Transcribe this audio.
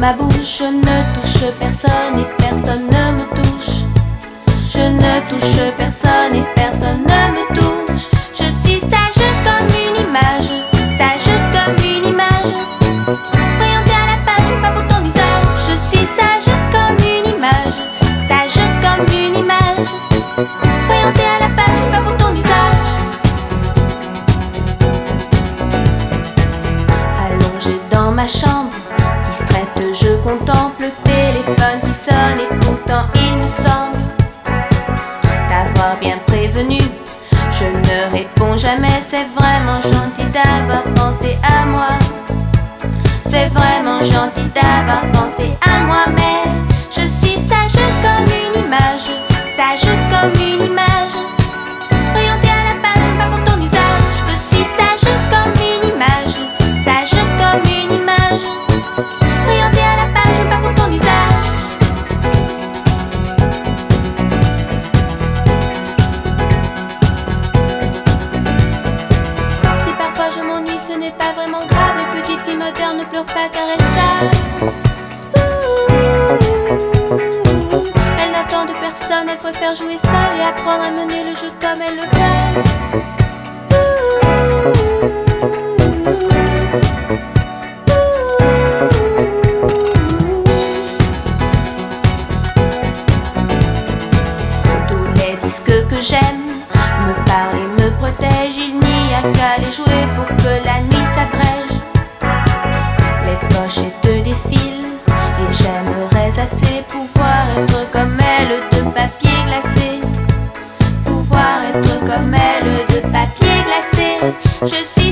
ma bouche. Je ne touche personne et personne ne me touche. Je ne touche personne et personne ne me touche. Je suis sage comme une image, sage comme une image. Orientée à la page, pas pour ton usage. Je suis sage comme une image, sage comme une image. Orientée à la page, pas pour ton usage. Allongée dans ma chambre, distraite, je contemple le téléphone qui sonne. Et pourtant il me semble t'avoir bien prévenu. Je ne réponds jamais, c'est vraiment gentil d'avoir pensé à moi. C'est vraiment gentil d'avoir pensé à moi. Mais je suis sage comme une image, sage comme une image. Orientée à la page, pas pour ton usage. Je suis sage comme une image, sage comme une image. Orientée à la page, pas pour ton usage. Si parfois je m'ennuie, ce n'est pas vraiment grave. Les petites filles modernes ne pleurent pas car elles savent. Elles n'attendent personne, elles préfèrent jouer seule et apprendre à mener le jeu comme elles le veulent. Tous les disques que j'aime me parlent et me protègent. Il n'y a qu'à les jouer pour que la nuit s'abrège. Les pochettes défilent et j'aimerais assez pouvoir être comme elle, de papier glacé. Pouvoir être comme elle, de papier glacé. Je suis